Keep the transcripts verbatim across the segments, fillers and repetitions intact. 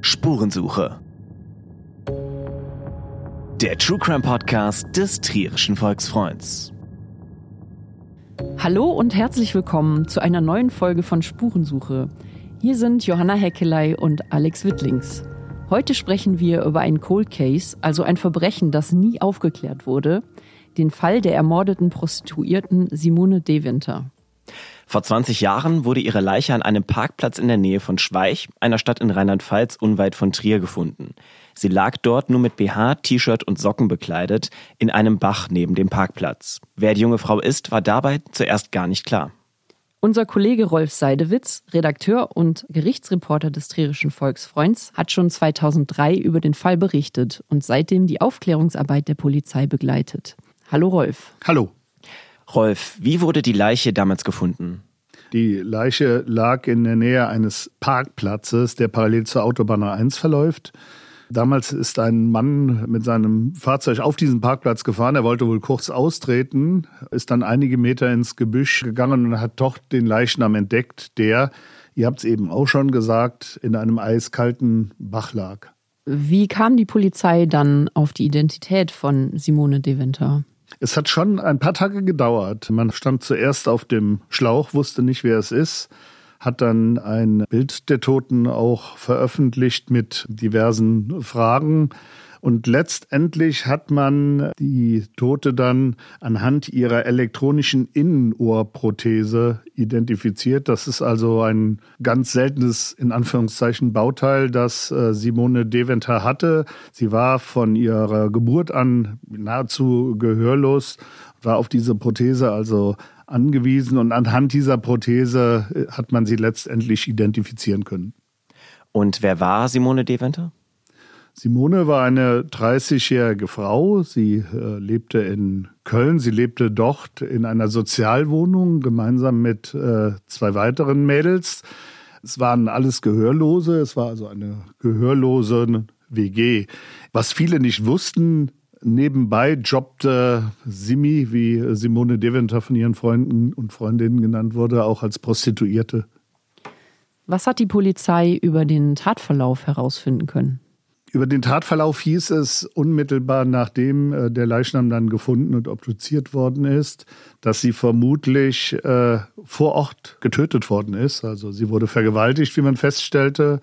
Spurensuche. Der True Crime Podcast des Trierischen Volksfreunds. Hallo und herzlich willkommen zu einer neuen Folge von Spurensuche. Hier sind Johanna Heckeley und Alex Wittlings. Heute sprechen wir über einen Cold Case, also ein Verbrechen, das nie aufgeklärt wurde, den Fall der ermordeten Prostituierten Simone Deventer. Vor zwanzig Jahren wurde ihre Leiche an einem Parkplatz in der Nähe von Schweich, einer Stadt in Rheinland-Pfalz unweit von Trier, gefunden. Sie lag dort nur mit B H, T-Shirt und Socken bekleidet, in einem Bach neben dem Parkplatz. Wer die junge Frau ist, war dabei zuerst gar nicht klar. Unser Kollege Rolf Seidewitz, Redakteur und Gerichtsreporter des Trierischen Volksfreunds, hat schon zweitausenddrei über den Fall berichtet und seitdem die Aufklärungsarbeit der Polizei begleitet. Hallo Rolf. Hallo. Rolf, wie wurde die Leiche damals gefunden? Die Leiche lag in der Nähe eines Parkplatzes, der parallel zur Autobahn A eins verläuft. Damals ist ein Mann mit seinem Fahrzeug auf diesen Parkplatz gefahren. Er wollte wohl kurz austreten, ist dann einige Meter ins Gebüsch gegangen und hat doch den Leichnam entdeckt, der, ihr habt es eben auch schon gesagt, in einem eiskalten Bach lag. Wie kam die Polizei dann auf die Identität von Simone Deventer? Es hat schon ein paar Tage gedauert. Man stand zuerst auf dem Schlauch, wusste nicht, wer es ist, hat dann ein Bild der Toten auch veröffentlicht mit diversen Fragen. Und letztendlich hat man die Tote dann anhand ihrer elektronischen Innenohrprothese identifiziert. Das ist also ein ganz seltenes, in Anführungszeichen, Bauteil, das Simone Deventer hatte. Sie war von ihrer Geburt an nahezu gehörlos, war auf diese Prothese also angewiesen. Und anhand dieser Prothese hat man sie letztendlich identifizieren können. Und wer war Simone Deventer? Simone war eine dreißigjährige Frau. Sie äh, lebte in Köln. Sie lebte dort in einer Sozialwohnung gemeinsam mit äh, zwei weiteren Mädels. Es waren alles Gehörlose. Es war also eine gehörlose W G. Was viele nicht wussten, nebenbei jobbte Simi, wie Simone Deventer von ihren Freunden und Freundinnen genannt wurde, auch als Prostituierte. Was hat die Polizei über den Tatverlauf herausfinden können? Über den Tatverlauf hieß es unmittelbar, nachdem der Leichnam dann gefunden und obduziert worden ist, dass sie vermutlich äh, vor Ort getötet worden ist. Also sie wurde vergewaltigt, wie man feststellte,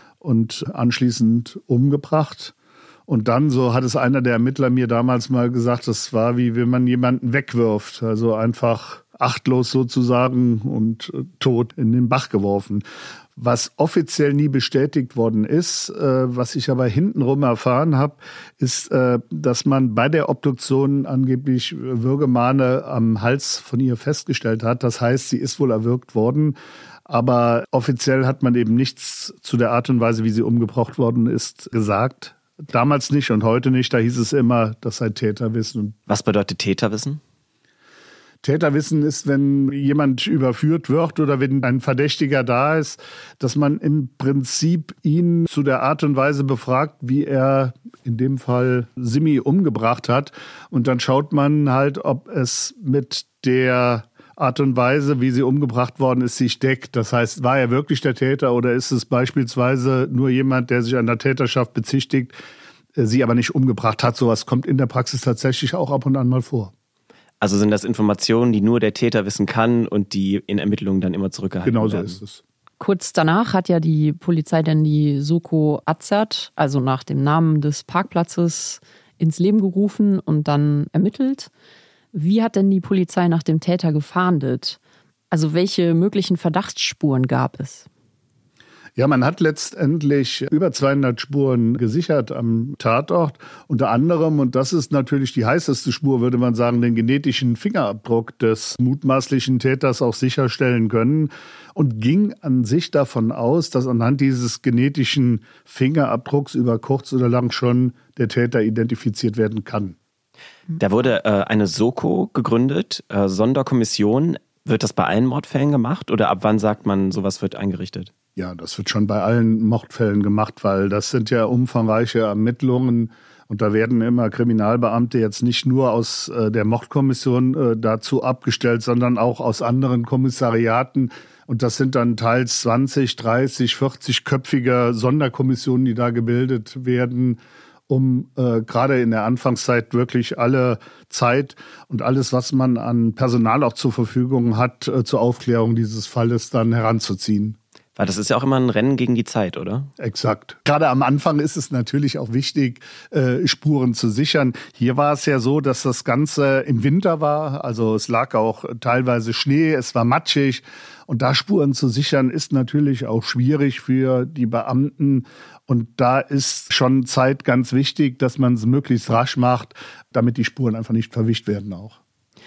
und anschließend umgebracht. Und dann, so hat es einer der Ermittler mir damals mal gesagt, das war wie wenn man jemanden wegwirft, also einfach achtlos sozusagen und tot in den Bach geworfen. Was offiziell nie bestätigt worden ist, äh, was ich aber hintenrum erfahren habe, ist, äh, dass man bei der Obduktion angeblich Würgemale am Hals von ihr festgestellt hat. Das heißt, sie ist wohl erwürgt worden, aber offiziell hat man eben nichts zu der Art und Weise, wie sie umgebracht worden ist, gesagt. Damals nicht und heute nicht. Da hieß es immer, das sei Täterwissen. Was bedeutet Täterwissen? Täterwissen ist, wenn jemand überführt wird oder wenn ein Verdächtiger da ist, dass man im Prinzip ihn zu der Art und Weise befragt, wie er in dem Fall Simi umgebracht hat. Und dann schaut man halt, ob es mit der Art und Weise, wie sie umgebracht worden ist, sich deckt. Das heißt, war er wirklich der Täter oder ist es beispielsweise nur jemand, der sich an der Täterschaft bezichtigt, sie aber nicht umgebracht hat? Sowas kommt in der Praxis tatsächlich auch ab und an mal vor. Also sind das Informationen, die nur der Täter wissen kann und die in Ermittlungen dann immer zurückgehalten genau werden? Genau so ist es. Kurz danach hat ja die Polizei dann die Soko Azert, also nach dem Namen des Parkplatzes, ins Leben gerufen und dann ermittelt. Wie hat denn die Polizei nach dem Täter gefahndet? Also welche möglichen Verdachtsspuren gab es? Ja, man hat letztendlich über zweihundert Spuren gesichert am Tatort. Unter anderem, und das ist natürlich die heißeste Spur, würde man sagen, den genetischen Fingerabdruck des mutmaßlichen Täters auch sicherstellen können. Und ging an sich davon aus, dass anhand dieses genetischen Fingerabdrucks über kurz oder lang schon der Täter identifiziert werden kann. Da wurde äh, eine Soko gegründet, äh, Sonderkommission. Wird das bei allen Mordfällen gemacht oder ab wann sagt man, sowas wird eingerichtet? Ja, das wird schon bei allen Mordfällen gemacht, weil das sind ja umfangreiche Ermittlungen und da werden immer Kriminalbeamte jetzt nicht nur aus äh, der Mordkommission äh, dazu abgestellt, sondern auch aus anderen Kommissariaten Und das sind dann teils zwanzig, dreißig, vierzig-köpfige Sonderkommissionen, die da gebildet werden, um äh, gerade in der Anfangszeit wirklich alle Zeit und alles, was man an Personal auch zur Verfügung hat, äh, zur Aufklärung dieses Falles dann heranzuziehen. Weil das ist ja auch immer ein Rennen gegen die Zeit, oder? Exakt. Gerade am Anfang ist es natürlich auch wichtig, äh, Spuren zu sichern. Hier war es ja so, dass das Ganze im Winter war. Also es lag auch teilweise Schnee, es war matschig. Und da Spuren zu sichern, ist natürlich auch schwierig für die Beamten. Und da ist schon Zeit ganz wichtig, dass man es möglichst rasch macht, damit die Spuren einfach nicht verwischt werden auch.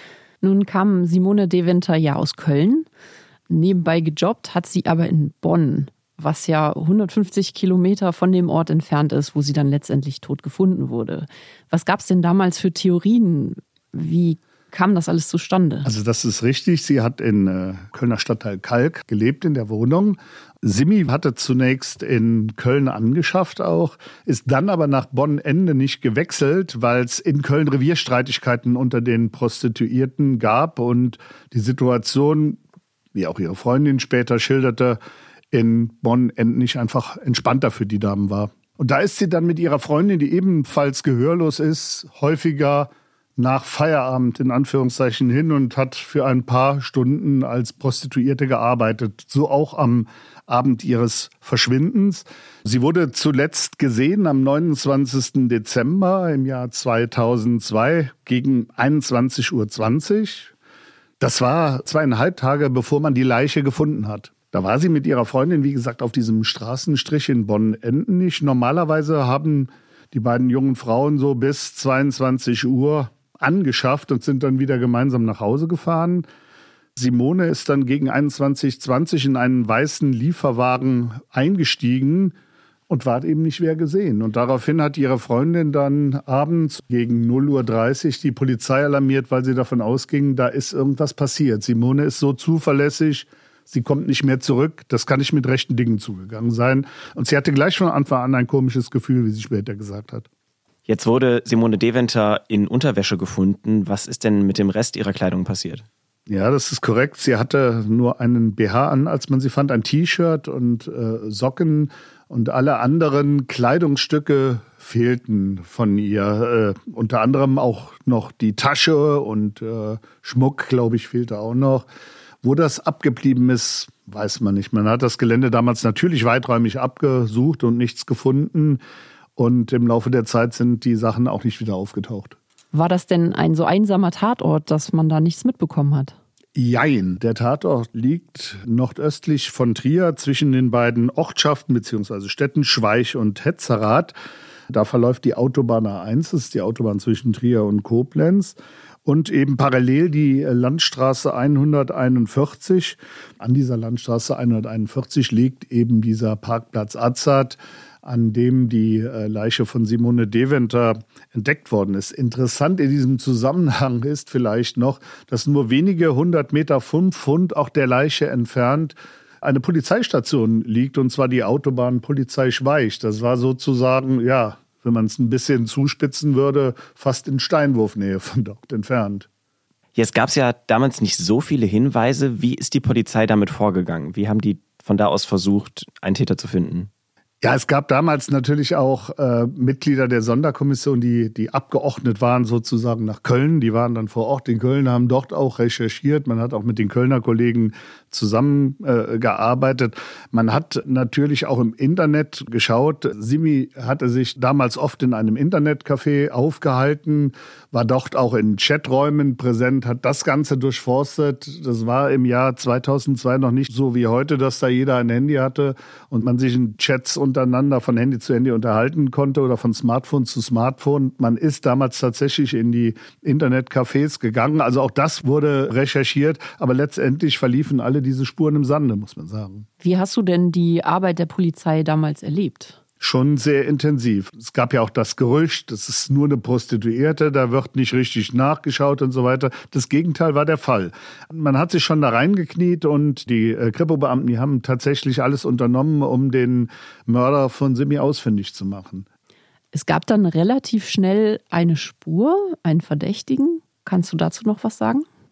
Nun kam Simone Deventer ja aus Köln. Nebenbei gejobbt hat sie aber in Bonn, was ja hundertfünfzig Kilometer von dem Ort entfernt ist, wo sie dann letztendlich tot gefunden wurde. Was gab es denn damals für Theorien? Wie kam das alles zustande? Also das ist richtig. Sie hat in äh, Kölner Stadtteil Kalk gelebt in der Wohnung. Simi hatte zunächst in Köln angeschafft auch, ist dann aber nach Bonn-Ende nicht gewechselt, weil es in Köln Revierstreitigkeiten unter den Prostituierten gab und die Situation, wie auch ihre Freundin später schilderte, in Bonn-Ende nicht einfach entspannter für die Damen war. Und da ist sie dann mit ihrer Freundin, die ebenfalls gehörlos ist, häufiger nach Feierabend in Anführungszeichen hin und hat für ein paar Stunden als Prostituierte gearbeitet. So auch am Abend ihres Verschwindens. Sie wurde zuletzt gesehen am neunundzwanzigsten Dezember im Jahr zweitausendzwei gegen einundzwanzig Uhr zwanzig. Das war zweieinhalb Tage, bevor man die Leiche gefunden hat. Da war sie mit ihrer Freundin, wie gesagt, auf diesem Straßenstrich in Bonn-Endenich. Normalerweise haben die beiden jungen Frauen so bis zweiundzwanzig Uhr angeschafft und sind dann wieder gemeinsam nach Hause gefahren. Simone ist dann gegen einundzwanzig Uhr zwanzig in einen weißen Lieferwagen eingestiegen und war eben nicht mehr gesehen. Und daraufhin hat ihre Freundin dann abends gegen null Uhr dreißig die Polizei alarmiert, weil sie davon ausging, da ist irgendwas passiert. Simone ist so zuverlässig, sie kommt nicht mehr zurück. Das kann nicht mit rechten Dingen zugegangen sein. Und sie hatte gleich von Anfang an ein komisches Gefühl, wie sie später gesagt hat. Jetzt wurde Simone Deventer in Unterwäsche gefunden. Was ist denn mit dem Rest ihrer Kleidung passiert? Ja, das ist korrekt. Sie hatte nur einen B H an, als man sie fand, ein T-Shirt und äh, Socken und alle anderen Kleidungsstücke fehlten von ihr. Äh, unter anderem auch noch die Tasche und äh, Schmuck, glaube ich, fehlte auch noch. Wo das abgeblieben ist, weiß man nicht. Man hat das Gelände damals natürlich weiträumig abgesucht und nichts gefunden. Und im Laufe der Zeit sind die Sachen auch nicht wieder aufgetaucht. War das denn ein so einsamer Tatort, dass man da nichts mitbekommen hat? Jein. Der Tatort liegt nordöstlich von Trier zwischen den beiden Ortschaften bzw. Städten Schweich und Hetzerath. Da verläuft die Autobahn A eins, das ist die Autobahn zwischen Trier und Koblenz. Und eben parallel die Landstraße hunderteinundvierzig. An dieser Landstraße hunderteinundvierzig liegt eben dieser Parkplatz Azad, an dem die Leiche von Simone Deventer entdeckt worden ist. Interessant in diesem Zusammenhang ist vielleicht noch, dass nur wenige hundert Meter vom Fund auch der Leiche entfernt eine Polizeistation liegt, und zwar die Autobahnpolizei Schweich. Das war sozusagen, ja, wenn man es ein bisschen zuspitzen würde, fast in Steinwurfnähe von dort entfernt. Jetzt gab es ja damals nicht so viele Hinweise. Wie ist die Polizei damit vorgegangen? Wie haben die von da aus versucht, einen Täter zu finden? Ja, es gab damals natürlich auch äh, Mitglieder der Sonderkommission, die, die abgeordnet waren sozusagen nach Köln. Die waren dann vor Ort in Köln, haben dort auch recherchiert. Man hat auch mit den Kölner Kollegen zusammengearbeitet. Äh, Man hat natürlich auch im Internet geschaut. Simi hatte sich damals oft in einem Internetcafé aufgehalten, war dort auch in Chaträumen präsent, hat das Ganze durchforstet. Das war im Jahr zweitausendzwei noch nicht so wie heute, dass da jeder ein Handy hatte und man sich in Chats untereinander von Handy zu Handy unterhalten konnte oder von Smartphone zu Smartphone. Man ist damals tatsächlich in die Internetcafés gegangen. Also auch das wurde recherchiert, aber letztendlich verliefen alle diese Spuren im Sande, muss man sagen. Wie hast du denn die Arbeit der Polizei damals erlebt? Schon sehr intensiv. Es gab ja auch das Gerücht, das ist nur eine Prostituierte, da wird nicht richtig nachgeschaut und so weiter. Das Gegenteil war der Fall. Man hat sich schon da reingekniet und die äh, Kripo-Beamten, die haben tatsächlich alles unternommen, um den Mörder von Simi ausfindig zu machen. Es gab dann relativ schnell eine Spur, einen Verdächtigen. Kannst du dazu noch was sagen?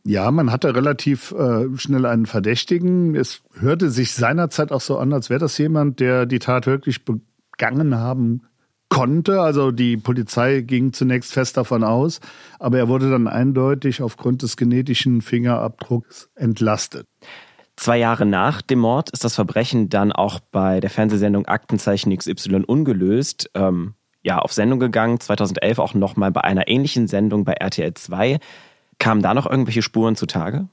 Ja, man hatte relativ äh, schnell einen Verdächtigen. Es hörte sich seinerzeit auch so an, als wäre das jemand, der die Tat wirklich begangen haben konnte. Also die Polizei ging zunächst fest davon aus, aber er wurde dann eindeutig aufgrund des genetischen Fingerabdrucks entlastet. Zwei Jahre nach dem Mord ist das Verbrechen dann auch bei der Fernsehsendung Aktenzeichen X Y ungelöst. Ähm, ja, auf Sendung gegangen, zweitausendelf auch nochmal bei einer ähnlichen Sendung bei R T L zwei. Kamen da noch irgendwelche Spuren zutage?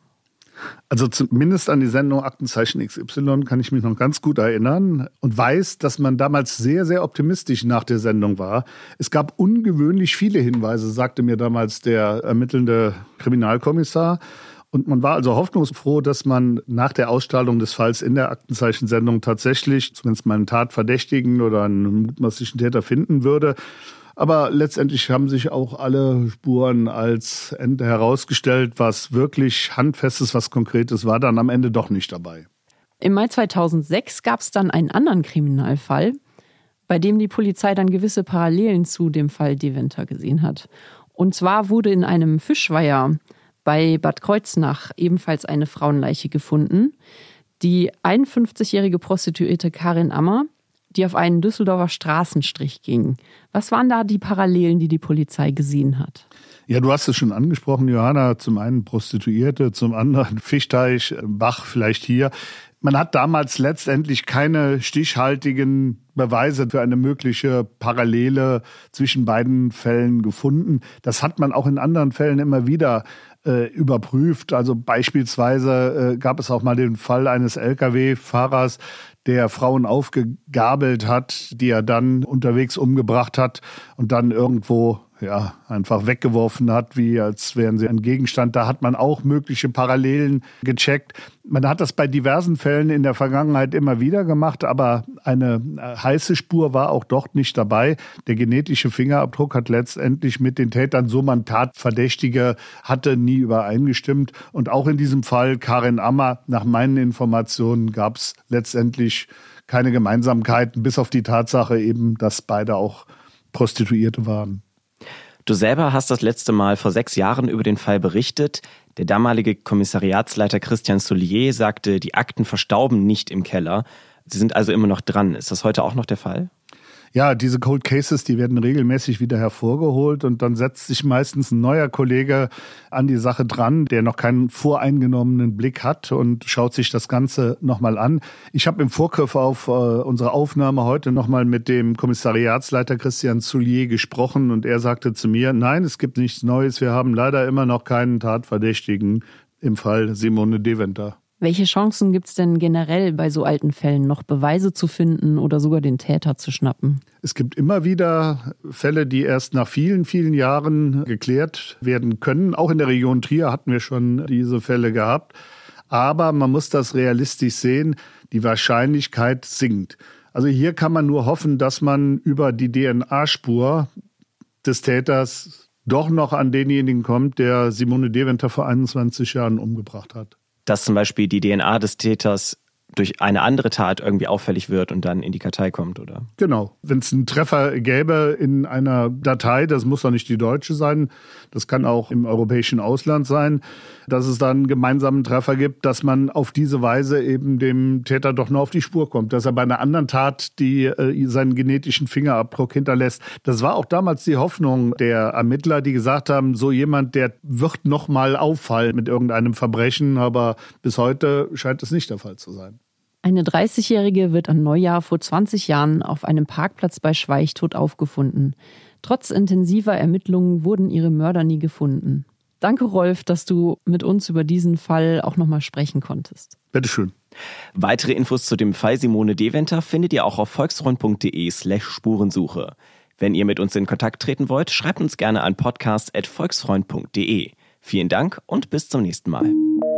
Also zumindest an die Sendung Aktenzeichen X Y kann ich mich noch ganz gut erinnern und weiß, dass man damals sehr, sehr optimistisch nach der Sendung war. Es gab ungewöhnlich viele Hinweise, sagte mir damals der ermittelnde Kriminalkommissar. Und man war also hoffnungsfroh, dass man nach der Ausstrahlung des Falls in der Aktenzeichen-Sendung tatsächlich zumindest mal einen Tatverdächtigen oder einen mutmaßlichen Täter finden würde. Aber letztendlich haben sich auch alle Spuren als Ende herausgestellt. Was wirklich Handfestes, was Konkretes war dann am Ende doch nicht dabei. Im Mai zweitausendsechs gab es dann einen anderen Kriminalfall, bei dem die Polizei dann gewisse Parallelen zu dem Fall Deventer gesehen hat. Und zwar wurde in einem Fischweiher bei Bad Kreuznach ebenfalls eine Frauenleiche gefunden. Die einundfünfzigjährige Prostituierte Karin Ammer, die auf einen Düsseldorfer Straßenstrich ging. Was waren da die Parallelen, die die Polizei gesehen hat? Ja, du hast es schon angesprochen, Johanna. Zum einen Prostituierte, zum anderen Fischteich, Bach vielleicht hier. Man hat damals letztendlich keine stichhaltigen Beweise für eine mögliche Parallele zwischen beiden Fällen gefunden. Das hat man auch in anderen Fällen immer wieder äh, überprüft. Also beispielsweise äh, gab es auch mal den Fall eines L K W-Fahrers, der Frauen aufgegabelt hat, die er dann unterwegs umgebracht hat und dann irgendwo ja einfach weggeworfen hat, wie als wären sie ein Gegenstand. Da hat man auch mögliche Parallelen gecheckt. Man hat das bei diversen Fällen in der Vergangenheit immer wieder gemacht, aber eine heiße Spur war auch dort nicht dabei. Der genetische Fingerabdruck hat letztendlich mit den Tätern, so man Tatverdächtige hatte, nie übereingestimmt. Und auch in diesem Fall Karin Ammer, nach meinen Informationen, gab es letztendlich keine Gemeinsamkeiten, bis auf die Tatsache eben, dass beide auch Prostituierte waren. Du selber hast das letzte Mal vor sechs Jahren über den Fall berichtet. Der damalige Kommissariatsleiter Christian Soulier sagte, die Akten verstauben nicht im Keller. Sie sind also immer noch dran. Ist das heute auch noch der Fall? Ja, diese Cold Cases, die werden regelmäßig wieder hervorgeholt und dann setzt sich meistens ein neuer Kollege an die Sache dran, der noch keinen voreingenommenen Blick hat und schaut sich das Ganze nochmal an. Ich habe im Vorgriff auf äh, unsere Aufnahme heute nochmal mit dem Kommissariatsleiter Christian Soulier gesprochen und er sagte zu mir, nein, es gibt nichts Neues, wir haben leider immer noch keinen Tatverdächtigen im Fall Simone Deventer. Welche Chancen gibt es denn generell bei so alten Fällen noch, Beweise zu finden oder sogar den Täter zu schnappen? Es gibt immer wieder Fälle, die erst nach vielen, vielen Jahren geklärt werden können. Auch in der Region Trier hatten wir schon diese Fälle gehabt. Aber man muss das realistisch sehen, die Wahrscheinlichkeit sinkt. Also hier kann man nur hoffen, dass man über die D N A-Spur des Täters doch noch an denjenigen kommt, der Simone Deventer vor einundzwanzig Jahren umgebracht hat. Dass zum Beispiel die D N A des Täters durch eine andere Tat irgendwie auffällig wird und dann in die Kartei kommt, oder? Genau. Wenn es einen Treffer gäbe in einer Datei, das muss doch nicht die deutsche sein, das kann auch im europäischen Ausland sein, dass es dann einen gemeinsamen Treffer gibt, dass man auf diese Weise eben dem Täter doch nur auf die Spur kommt, dass er bei einer anderen Tat die äh, seinen genetischen Fingerabdruck hinterlässt. Das war auch damals die Hoffnung der Ermittler, die gesagt haben, so jemand, der wird noch mal auffallen mit irgendeinem Verbrechen, aber bis heute scheint es nicht der Fall zu sein. Eine dreißigjährige wird an Neujahr vor zwanzig Jahren auf einem Parkplatz bei Schweich tot aufgefunden. Trotz intensiver Ermittlungen wurden ihre Mörder nie gefunden. Danke, Rolf, dass du mit uns über diesen Fall auch nochmal sprechen konntest. Bitteschön. Weitere Infos zu dem Fall Simone Deventer findet ihr auch auf volksfreund.de slash Spurensuche. Wenn ihr mit uns in Kontakt treten wollt, schreibt uns gerne an podcast at volksfreund punkt de. Vielen Dank und bis zum nächsten Mal.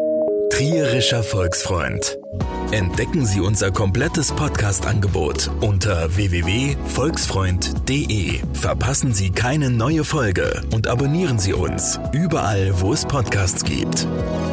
Trierischer Volksfreund. Entdecken Sie unser komplettes Podcast-Angebot unter w w w punkt volksfreund punkt de. Verpassen Sie keine neue Folge und abonnieren Sie uns überall, wo es Podcasts gibt.